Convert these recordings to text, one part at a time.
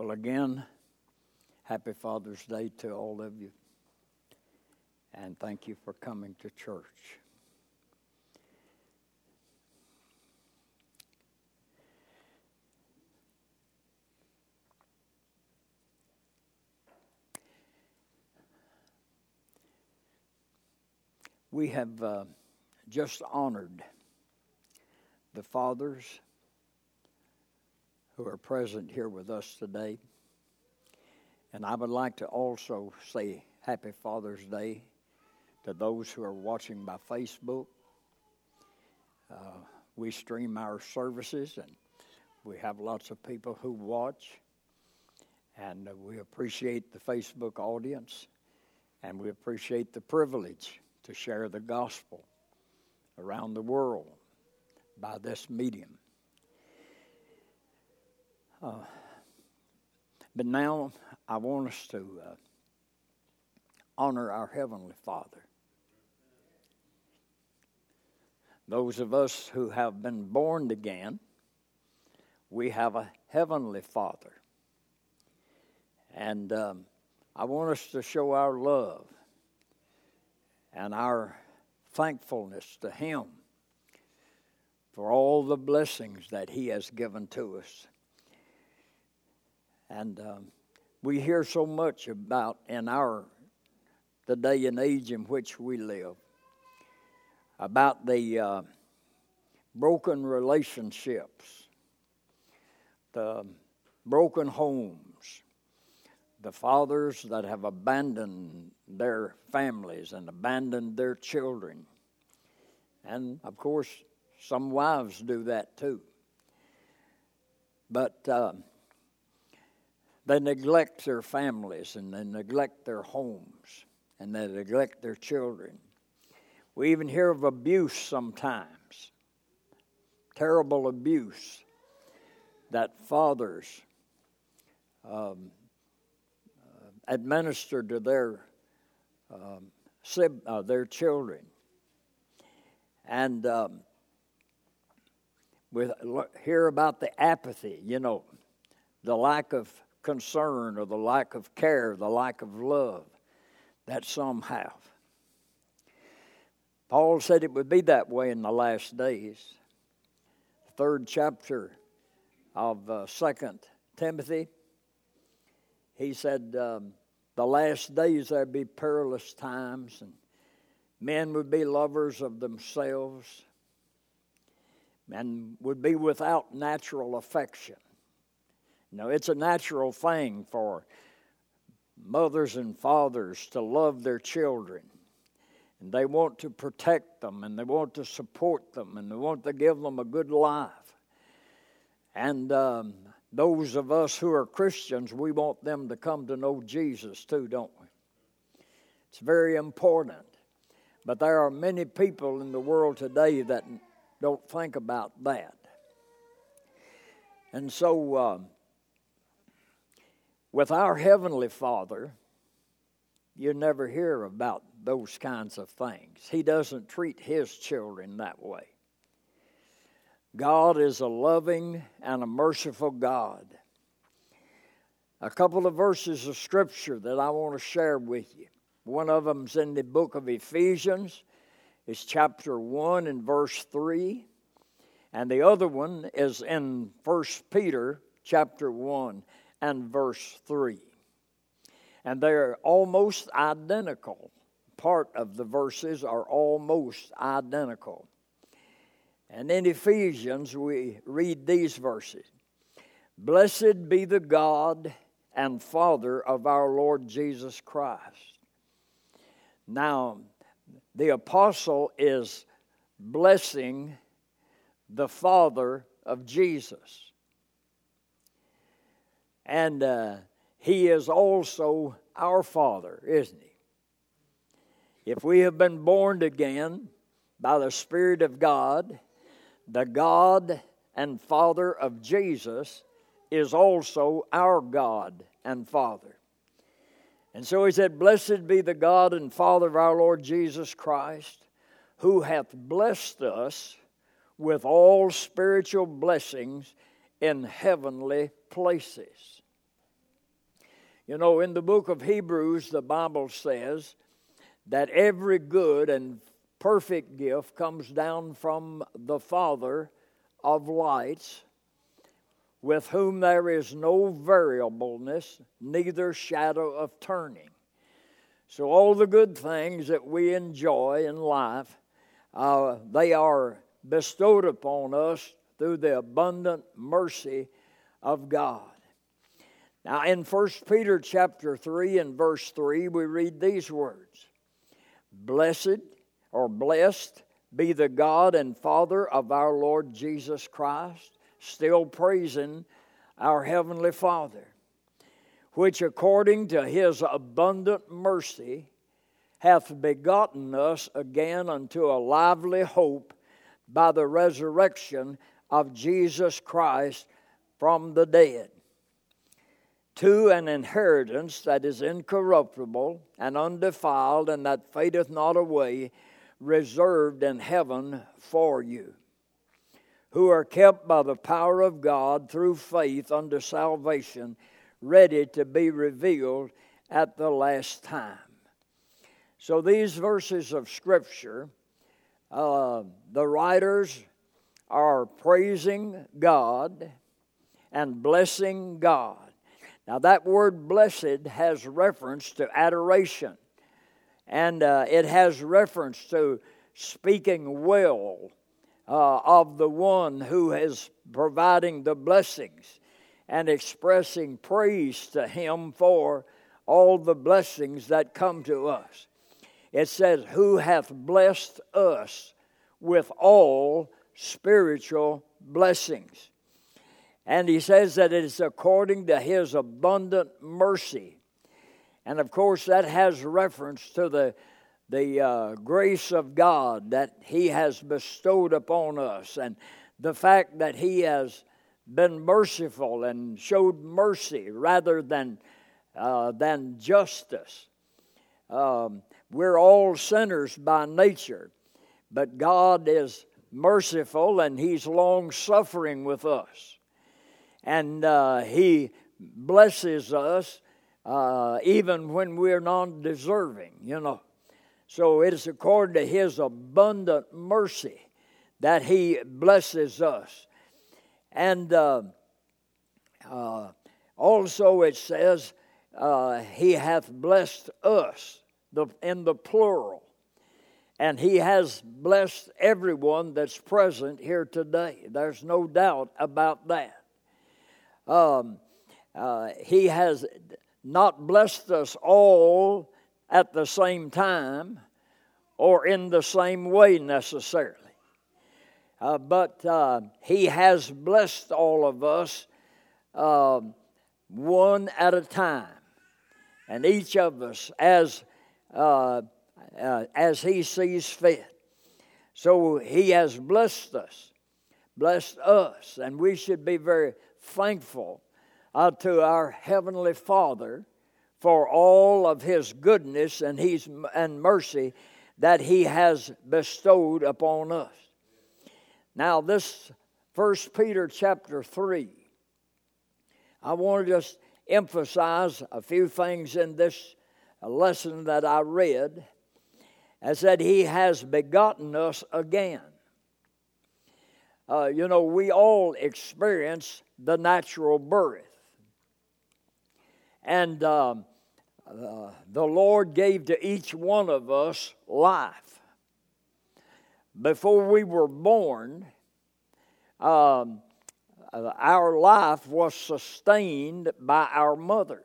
Well, again, happy Father's Day to all of you. And thank you for coming to church. We have just honored the fathers who are present here with us today. And I would like to also say Happy Father's Day to those who are watching by Facebook. We stream our services, and we have lots of people who watch. And we appreciate the Facebook audience, and we appreciate the privilege to share the gospel around the world by this medium. But now I want us to honor our Heavenly Father. Those of us who have been born again, we have a Heavenly Father. And I want us to show our love and our thankfulness to Him for all the blessings that He has given to us. And we hear so much about in the day and age in which we live, about the broken relationships, the broken homes, the fathers that have abandoned their families and abandoned their children. And, of course, some wives do that too. But they neglect their families, and they neglect their homes, and they neglect their children. We even hear of abuse sometimes, terrible abuse that fathers administer to their children. And we hear about the apathy, the lack of concern or the lack of care, the lack of love that some have. Paul said it would be that way in the last days. The 3rd chapter of 2 Timothy, he said, the last days there'd be perilous times, and men would be lovers of themselves and would be without natural affection. It's a natural thing for mothers and fathers to love their children. And they want to protect them, and they want to support them, and they want to give them a good life. And those of us who are Christians, we want them to come to know Jesus too, don't we? It's very important. But there are many people in the world today that don't think about that. And so, with our Heavenly Father, you never hear about those kinds of things. He doesn't treat His children that way. God is a loving and a merciful God. A couple of verses of Scripture that I want to share with you. One of them's in the book of Ephesians. It's chapter 1 and verse 3. And the other one is in 1 Peter chapter 1 and verse 3. And they're almost identical. Part of the verses are almost identical. And in Ephesians, we read these verses. Blessed be the God and Father of our Lord Jesus Christ. Now, the apostle is blessing the Father of Jesus. And He is also our Father, isn't He? If we have been born again by the Spirit of God, the God and Father of Jesus is also our God and Father. And so He said, Blessed be the God and Father of our Lord Jesus Christ, who hath blessed us with all spiritual blessings in heavenly places. You know, in the book of Hebrews, the Bible says that every good and perfect gift comes down from the Father of lights, with whom there is no variableness, neither shadow of turning. So all the good things that we enjoy in life, they are bestowed upon us through the abundant mercy of God. Now in 1 Peter chapter 3 and verse 3, we read these words: Blessed or blessed be the God and Father of our Lord Jesus Christ, still praising our Heavenly Father, which according to His abundant mercy hath begotten us again unto a lively hope by the resurrection of Jesus Christ from the dead, to an inheritance that is incorruptible and undefiled, and that fadeth not away, reserved in heaven for you, who are kept by the power of God through faith unto salvation, ready to be revealed at the last time. So these verses of Scripture, the writers are praising God and blessing God. Now that word blessed has reference to adoration, and it has reference to speaking well of the one who is providing the blessings and expressing praise to Him for all the blessings that come to us. It says, who hath blessed us with all spiritual blessings. And he says that it is according to His abundant mercy. And of course that has reference to the grace of God that He has bestowed upon us, and the fact that He has been merciful and showed mercy rather than justice. We're all sinners by nature, but God is merciful and He's long-suffering with us. And He blesses us even when we're non-deserving, you know. So it is according to His abundant mercy that He blesses us. And also it says, He hath blessed us, in the plural. And He has blessed everyone that's present here today. There's no doubt about that. He has not blessed us all at the same time or in the same way necessarily. But He has blessed all of us one at a time. And each of us as He sees fit. So He has blessed us, and we should be very thankful to our Heavenly Father for all of His goodness and mercy that He has bestowed upon us. Now this 1 Peter chapter 3, I want to just emphasize a few things in this lesson that I read, as that He has begotten us again. We all experience the natural birth. And the Lord gave to each one of us life. Before we were born, our life was sustained by our mothers.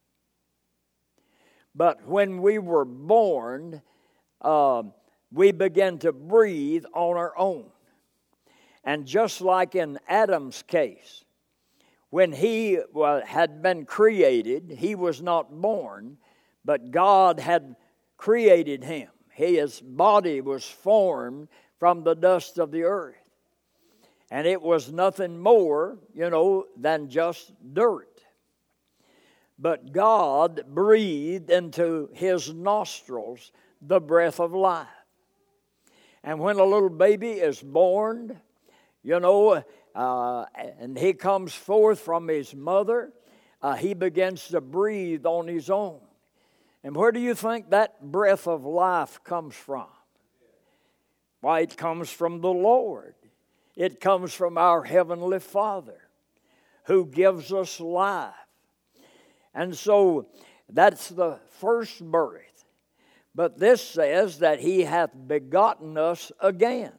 But when we were born, we began to breathe on our own. And just like in Adam's case, when he had been created, he was not born, but God had created him. His body was formed from the dust of the earth. And it was nothing more, than just dirt. But God breathed into his nostrils the breath of life. And when a little baby is born, and he comes forth from his mother, he begins to breathe on his own. And where do you think that breath of life comes from? Why, it comes from the Lord. It comes from our Heavenly Father who gives us life. And so that's the first birth. But this says that he hath begotten us again.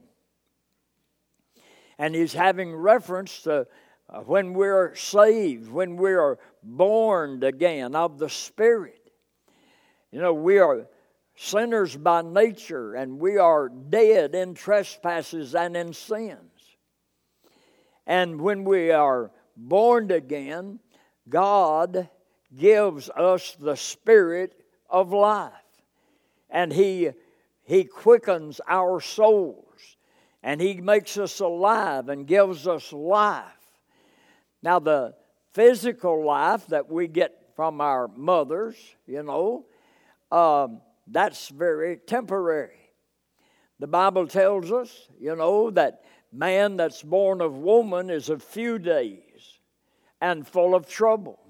And he's having reference to when we're saved, when we are born again of the Spirit. You know, we are sinners by nature, and we are dead in trespasses and in sins. And when we are born again, God gives us the Spirit of life. And He quickens our souls. And He makes us alive and gives us life. Now, the physical life that we get from our mothers, that's very temporary. The Bible tells us, that man that's born of woman is a few days and full of trouble.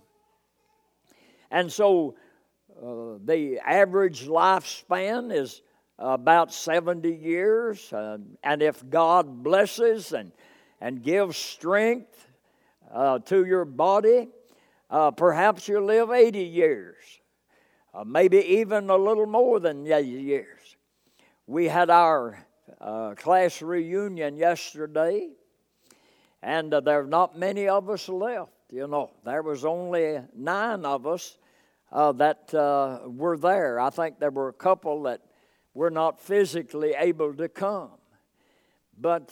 And so the average lifespan is about 70 years. And if God blesses and gives strength to your body, perhaps you'll live 80 years. Maybe even a little more than 80 years. We had our class reunion yesterday, and there are not many of us left. There was only 9 of us that were there. I think there were a couple that were not physically able to come. But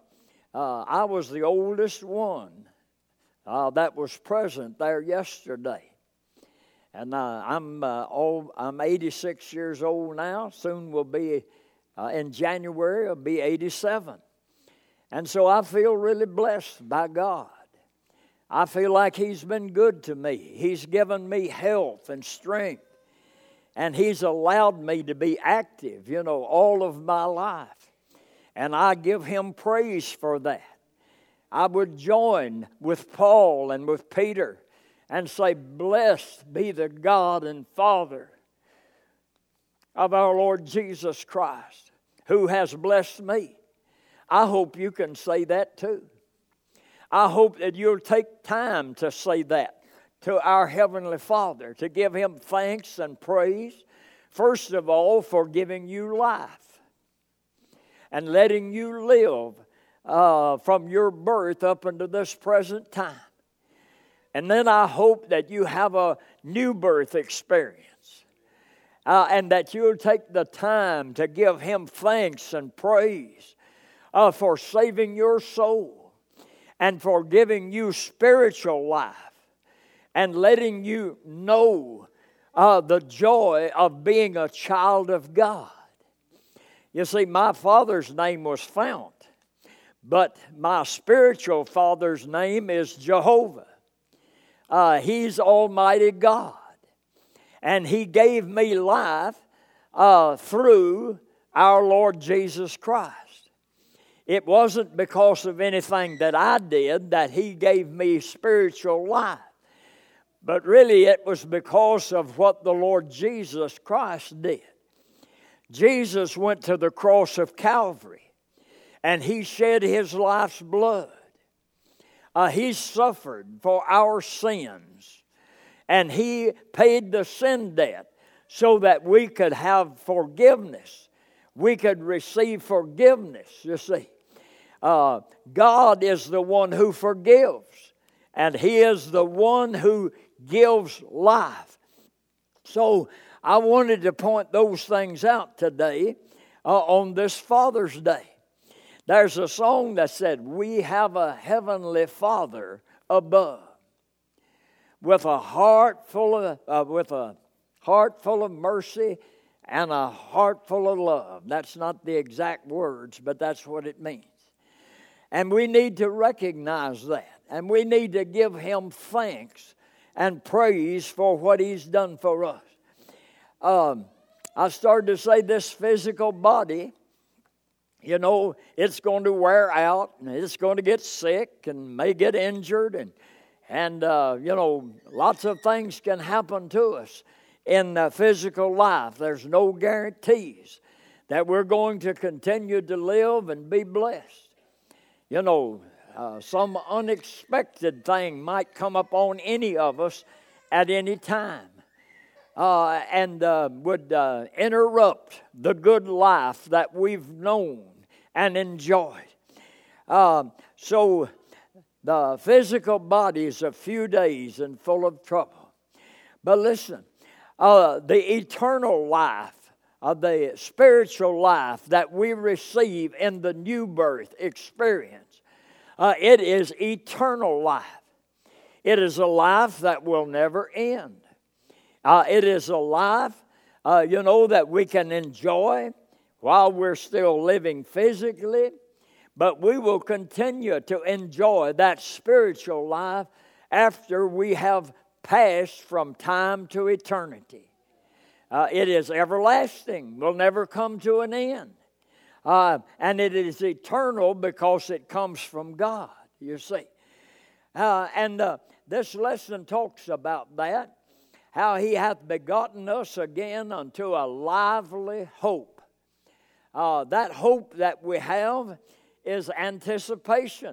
I was the oldest one that was present there yesterday. And I'm 86 years old now. Soon will be, in January, I'll be 87. And so I feel really blessed by God. I feel like He's been good to me. He's given me health and strength. And He's allowed me to be active, all of my life. And I give Him praise for that. I would join with Paul and with Peter and say, "Blessed be the God and Father of our Lord Jesus Christ, who has blessed me." I hope you can say that too. I hope that you'll take time to say that to our Heavenly Father, to give Him thanks and praise, first of all, for giving you life and letting you live from your birth up into this present time. And then I hope that you have a new birth experience and that you'll take the time to give Him thanks and praise for saving your soul and for giving you spiritual life and letting you know the joy of being a child of God. You see, my father's name was Fount, but my spiritual father's name is Jehovah. He's Almighty God. And He gave me life through our Lord Jesus Christ. It wasn't because of anything that I did that He gave me spiritual life. But really it was because of what the Lord Jesus Christ did. Jesus went to the cross of Calvary and He shed His life's blood. He suffered for our sins, and He paid the sin debt so that we could have forgiveness. We could receive forgiveness, you see. God is the one who forgives, and He is the one who gives life. So I wanted to point those things out today on this Father's Day. There's a song that said, "We have a heavenly Father above, with a heart full of mercy and a heart full of love." That's not the exact words, but that's what it means. And we need to recognize that, and we need to give Him thanks and praise for what He's done for us. I started to say this physical body, it's going to wear out, and it's going to get sick and may get injured, And, lots of things can happen to us in physical life. There's no guarantees that we're going to continue to live and be blessed. Some unexpected thing might come upon any of us at any time and would interrupt the good life that we've known and enjoyed. So the physical body is a few days and full of trouble. But listen, the eternal life, the spiritual life that we receive in the new birth experience, it is eternal life. It is a life that will never end. It is a life, that we can enjoy while we're still living physically, but we will continue to enjoy that spiritual life after we have passed from time to eternity. It is everlasting, will never come to an end. And it is eternal because it comes from God, you see. And this lesson talks about that, how He hath begotten us again unto a lively hope. That hope that we have is anticipation.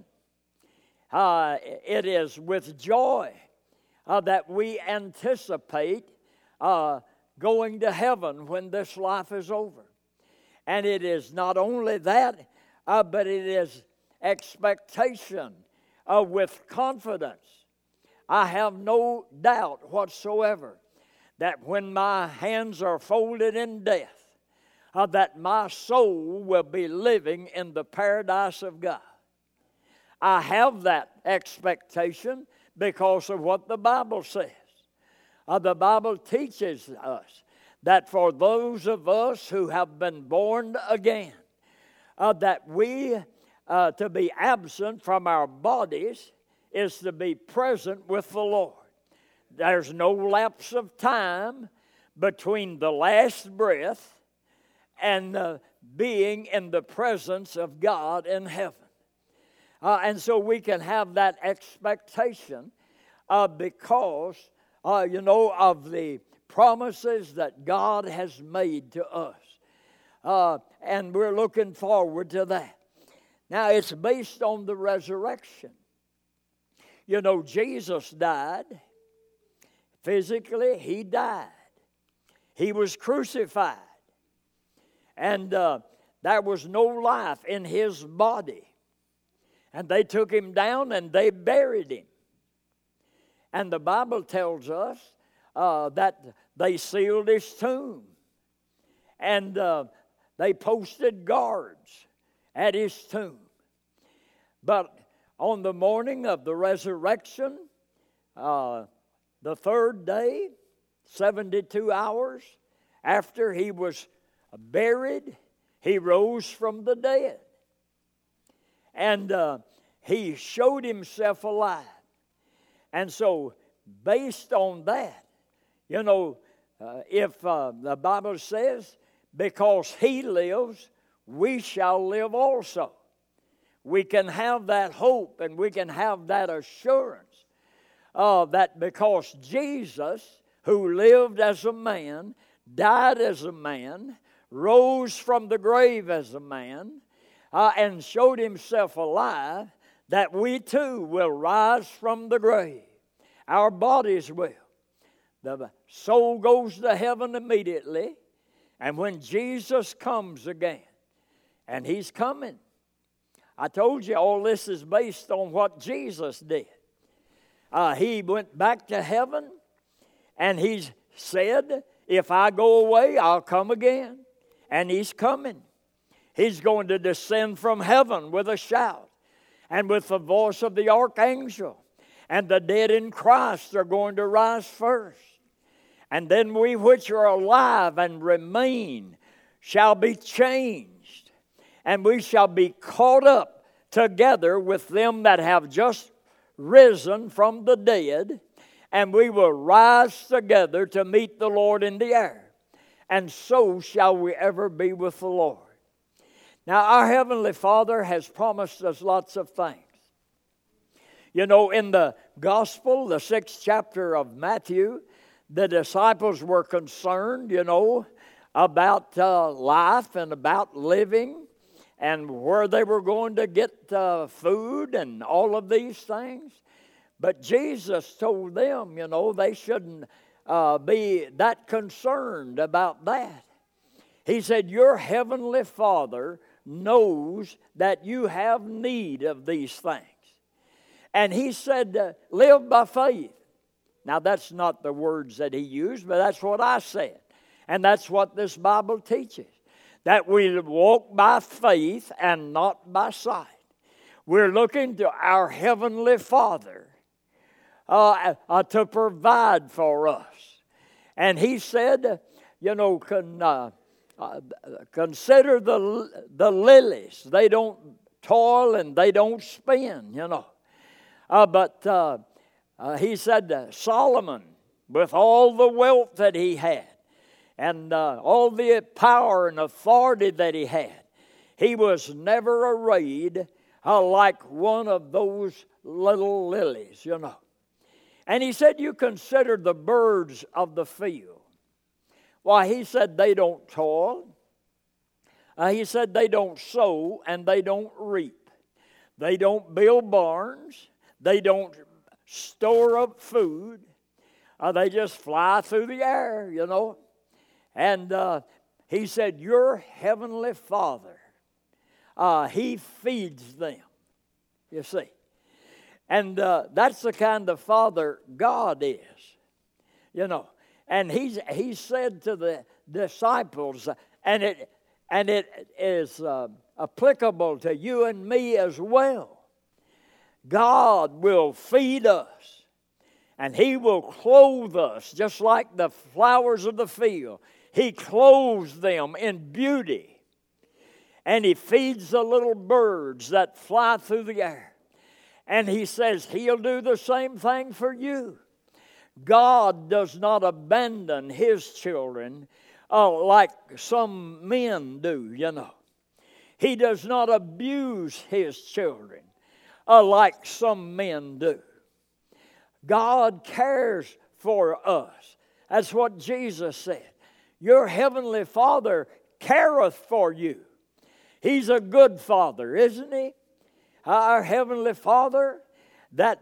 It is with joy that we anticipate going to heaven when this life is over. And it is not only that, but it is expectation with confidence. I have no doubt whatsoever that when my hands are folded in death, that my soul will be living in the paradise of God. I have that expectation because of what the Bible says. The Bible teaches us that for those of us who have been born again, that we, to be absent from our bodies, is to be present with the Lord. There's no lapse of time between the last breath and being in the presence of God in heaven. And so we can have that expectation because of the promises that God has made to us. And we're looking forward to that. Now, it's based on the resurrection. Jesus died. Physically, He died. He was crucified. And there was no life in His body. And they took Him down and they buried Him. And the Bible tells us that they sealed His tomb. And they posted guards at His tomb. But on the morning of the resurrection, the third day, 72 hours after He was buried, He rose from the dead. And He showed Himself alive. And so, based on that, if the Bible says, because He lives, we shall live also. We can have that hope and we can have that assurance that because Jesus, who lived as a man, died as a man, rose from the grave as a man, and showed Himself alive, that we too will rise from the grave. Our bodies will. The soul goes to heaven immediately, and when Jesus comes again, and He's coming. I told you all this is based on what Jesus did. He went back to heaven, and He said, if I go away, I'll come again. And He's coming. He's going to descend from heaven with a shout and with the voice of the archangel. And the dead in Christ are going to rise first. And then we which are alive and remain shall be changed. And we shall be caught up together with them that have just risen from the dead. And we will rise together to meet the Lord in the air. And so shall we ever be with the Lord. Now, our Heavenly Father has promised us lots of things. You know, in the gospel, the 6th chapter of Matthew, the disciples were concerned, you know, about life and about living and where they were going to get food and all of these things. But Jesus told them, you know, they shouldn't be that concerned about that. He said, your heavenly Father knows that you have need of these things. And he said, live by faith. Now, that's not the words that he used, but that's what I said. And that's what this Bible teaches, that we walk by faith and not by sight. We're looking to our Heavenly Father to provide for us. And he said, you know, consider the lilies. They don't toil and they don't spin, you know. But he said, Solomon, with all the wealth that he had, and all the power and authority that he had, he was never arrayed like one of those little lilies, you know. And he said, you consider the birds of the field. Why, he said they don't toil. He said they don't sow and they don't reap. They don't build barns. They don't store up food. They just fly through the air, you know. And he said, your heavenly Father, he feeds them, you see. And that's the kind of Father God is, you know. And he said to the disciples, and it is applicable to you and me as well. God will feed us, and he will clothe us just like the flowers of the field. He clothes them in beauty, and he feeds the little birds that fly through the air. And he says he'll do the same thing for you. God does not abandon his children like some men do, you know. He does not abuse his children like some men do. God cares for us. That's what Jesus said. Your heavenly Father careth for you. He's a good Father, isn't he? Our heavenly Father that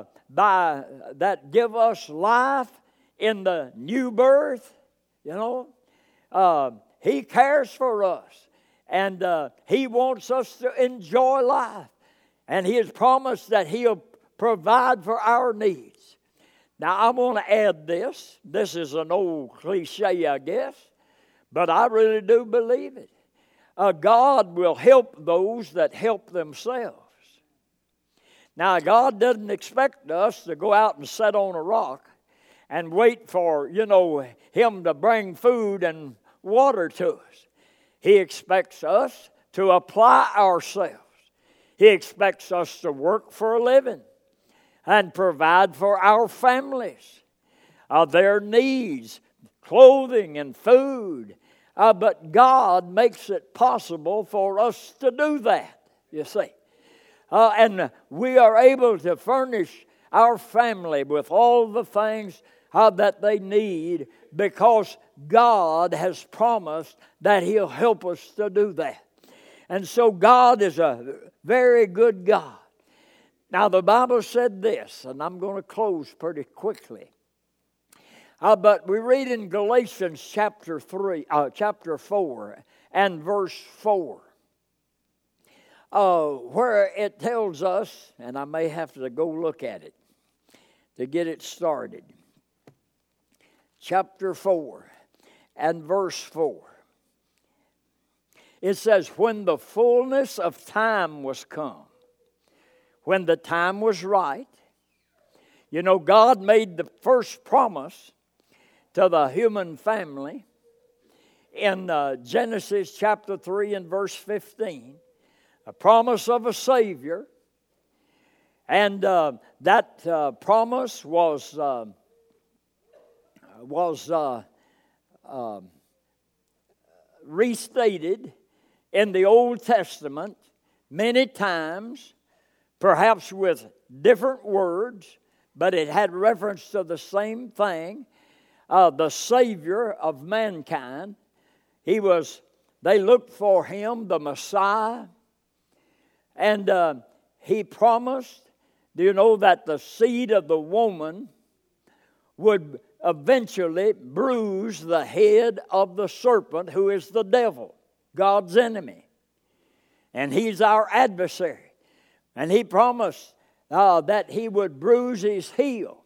give us life in the new birth, you know. He cares for us, and he wants us to enjoy life, and he has promised that he'll provide for our needs. Now, I want to add this. This is an old cliche, I guess, but I really do believe it. God will help those that help themselves. Now, God doesn't expect us to go out and sit on a rock and wait for, you know, him to bring food and water to us. He expects us to apply ourselves. He expects us to work for a living and provide for our families, their needs, clothing and food. But God makes it possible for us to do that, you see. And we are able to furnish our family with all the things that they need because God has promised that he'll help us to do that. And so God is a very good God. Now the Bible said this, and I'm going to close pretty quickly. But we read in Galatians chapter 4 and verse 4. Where it tells us, and I may have to go look at it to get it started. Chapter 4 and verse 4. It says, when the fullness of time was come, when the time was right, you know, God made the first promise to the human family in Genesis chapter 3 and verse 15. A promise of a Savior, and that promise was restated in the Old Testament many times, perhaps with different words, but it had reference to the same thing. The Savior of mankind. They looked for him, the Messiah. And he promised, do you know, that the seed of the woman would eventually bruise the head of the serpent, who is the devil, God's enemy. And he's our adversary. And he promised that he would bruise his heel.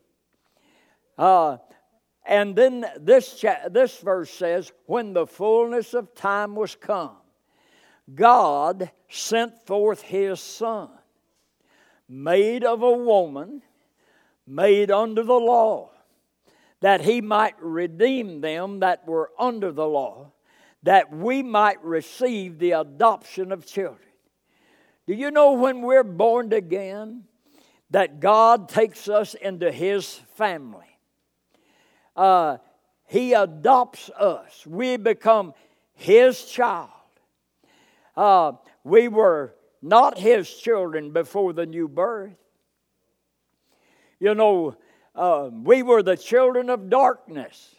And then this verse says, when the fullness of time was come, God sent forth his Son, made of a woman, made under the law, that he might redeem them that were under the law, that we might receive the adoption of children. Do you know when we're born again, that God takes us into his family? He adopts us. We become his child. We were not his children before the new birth. You know, we were the children of darkness.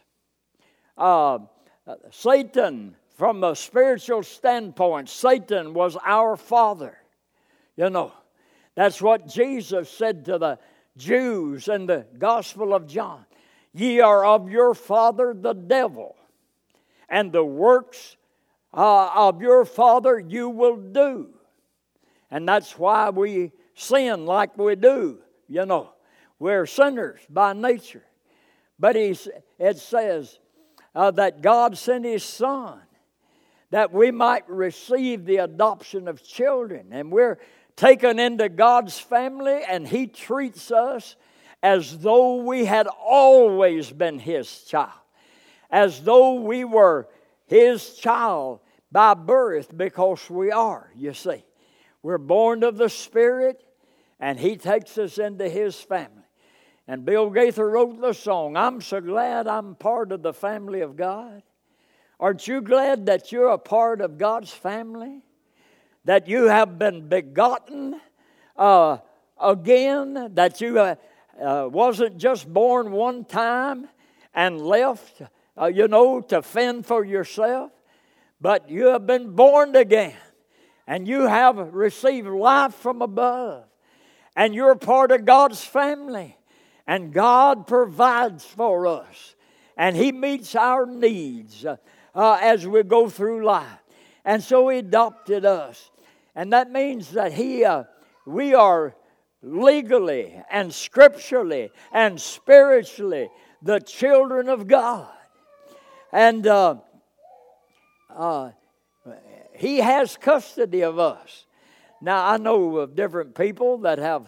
Satan, from a spiritual standpoint, Satan was our father. You know, that's what Jesus said to the Jews in the Gospel of John. Ye are of your father the devil, and the works of your father you will do. And that's why we sin like we do. You know, we're sinners by nature. But it says that God sent his Son that we might receive the adoption of children. And we're taken into God's family, and he treats us as though we had always been his child. As though we were his child by birth, because we are, you see. We're born of the Spirit, and he takes us into his family. And Bill Gaither wrote the song, I'm so glad I'm part of the family of God. Aren't you glad that you're a part of God's family? That you have been begotten again, that you wasn't just born one time and left, to fend for yourself, but you have been born again, and you have received life from above, and you're part of God's family, and God provides for us, and he meets our needs as we go through life. And so he adopted us, and that means that we are legally and scripturally and spiritually the children of God. And he has custody of us. Now, I know of different people that have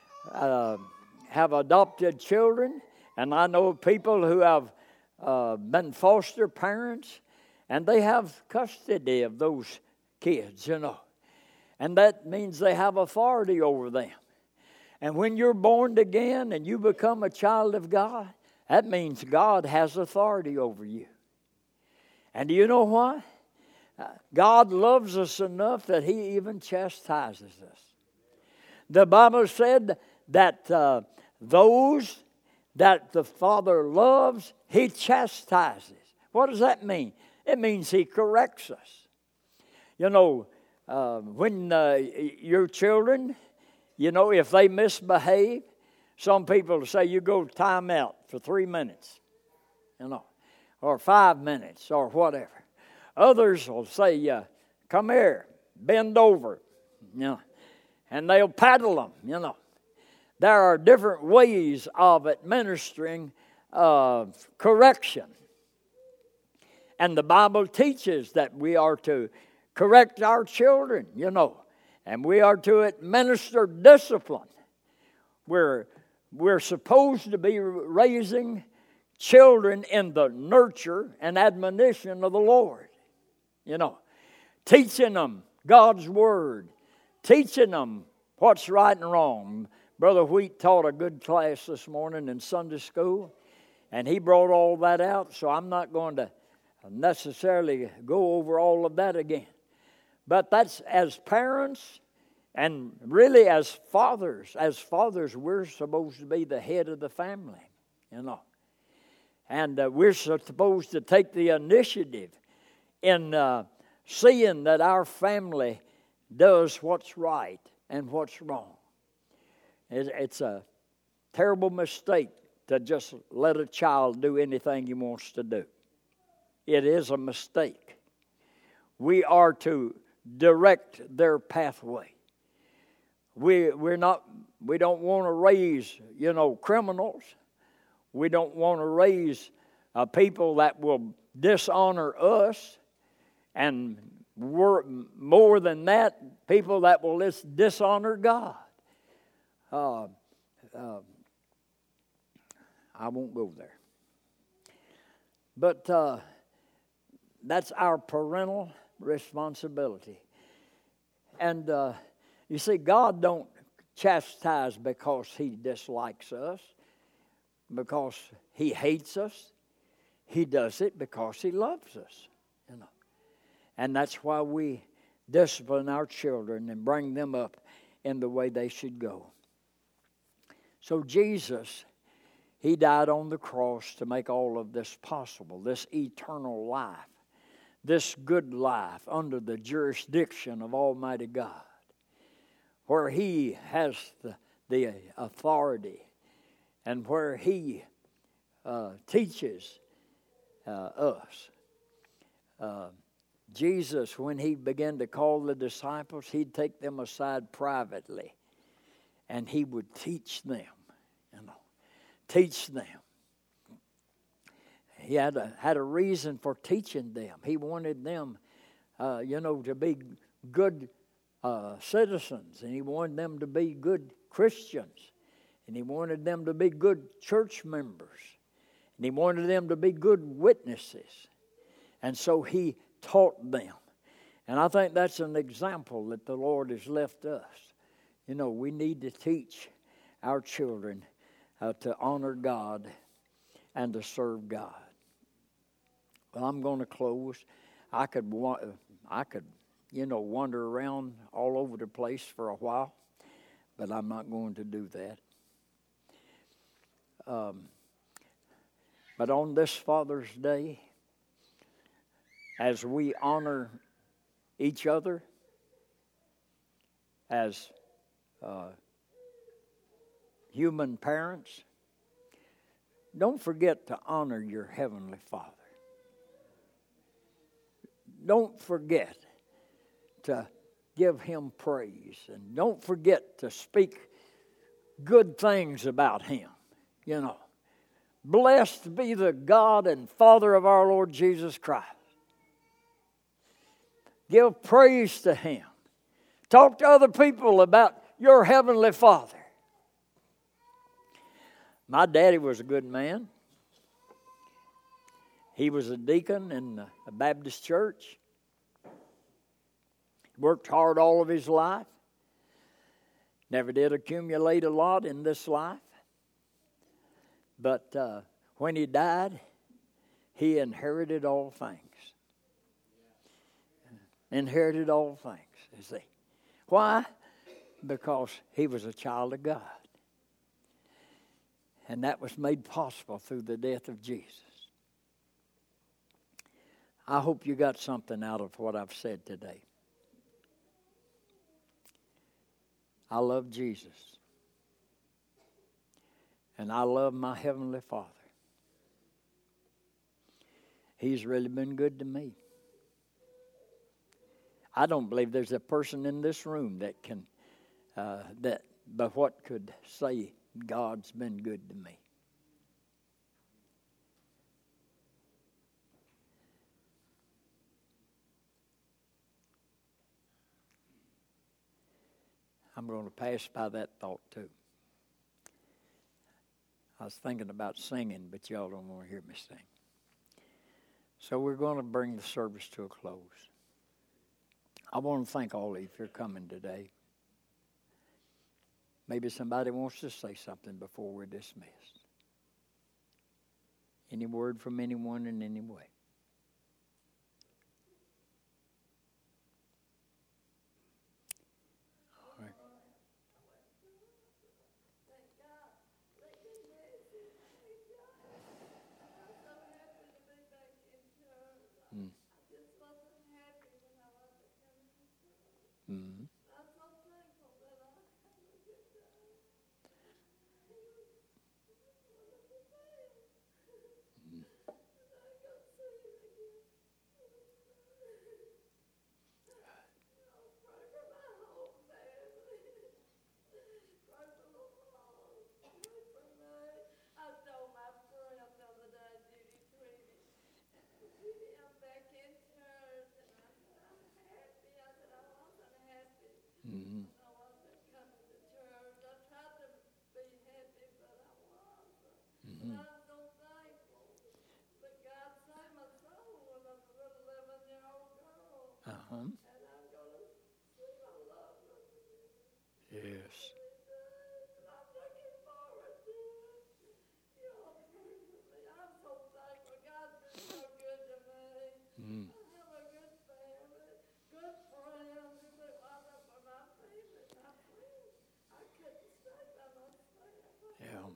adopted children, and I know of people who have been foster parents, and they have custody of those kids, And that means they have authority over them. And when you're born again and you become a child of God, that means God has authority over you. And do you know what? God loves us enough that he even chastises us. The Bible said that those that the Father loves, he chastises. What does that mean? It means he corrects us. When your children, if they misbehave, some people say you go time out for 3 minutes, or 5 minutes, or whatever. Others will say, come here, bend over, and they'll paddle them, There are different ways of administering correction. And the Bible teaches that we are to correct our children, and we are to administer discipline. We're supposed to be raising children in the nurture and admonition of the Lord. Teaching them God's Word, teaching them what's right and wrong. Brother Wheat taught a good class this morning in Sunday school, and he brought all that out, so I'm not going to necessarily go over all of that again. But that's, as parents, And really, as fathers, we're supposed to be the head of the family, you know. And we're supposed to take the initiative in seeing that our family does what's right and what's wrong. It's a terrible mistake to just let a child do anything he wants to do. It is a mistake. We are to direct their pathway. We don't want to raise, criminals. We don't want to raise people that will dishonor us, and more than that, people that will dishonor God. I won't go there. But that's our parental responsibility. And you see, God don't chastise because He dislikes us, because He hates us. He does it because He loves us, And that's why we discipline our children and bring them up in the way they should go. So Jesus, He died on the cross to make all of this possible, this eternal life, this good life under the jurisdiction of Almighty God, where He has the authority and where He teaches us. Jesus, when He began to call the disciples, He'd take them aside privately and He would teach them, teach them. He had a reason for teaching them. He wanted them, to be good citizens, and He wanted them to be good Christians, and He wanted them to be good church members, and He wanted them to be good witnesses. And so He taught them. And I think that's an example that the Lord has left us. We need to teach our children to honor God and to serve God. Well, I'm going to close. I could wander around all over the place for a while, but I'm not going to do that. But on this Father's Day, as we honor each other as human parents, don't forget to honor your Heavenly Father. Don't forget to give Him praise, and don't forget to speak good things about Him. Blessed be the God and Father of our Lord Jesus Christ. Give praise to Him. Talk to other people about your Heavenly Father. My daddy was a good man. He was a deacon in a Baptist church. Worked hard all of his life. Never did accumulate a lot in this life. But when he died, he inherited all things. Inherited all things, you see. Why? Because he was a child of God. And that was made possible through the death of Jesus. I hope you got something out of what I've said today. I love Jesus. And I love my Heavenly Father. He's really been good to me. I don't believe there's a person in this room that can, but what could say God's been good to me. I'm going to pass by that thought too. I was thinking about singing, but y'all don't want to hear me sing. So we're going to bring the service to a close. I want to thank all of you for coming today. Maybe somebody wants to say something before we're dismissed. Any word from anyone in any way? All right. Mm. Yeah.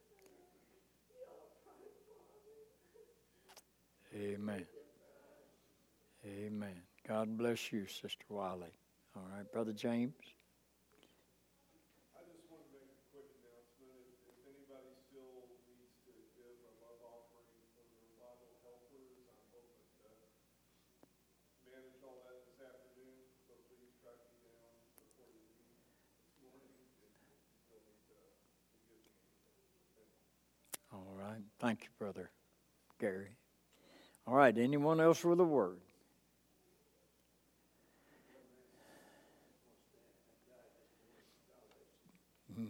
Amen. Amen. God bless you, Sister Wiley. All right, Brother James. I just wanted to make a quick announcement. If anybody still needs to give a love offering for the revival helpers, I'm hoping to manage all that this afternoon. So please track me down before you leave this morning if you still need to give me anything. All right. Thank you, Brother Gary. All right, anyone else with a word? Mm.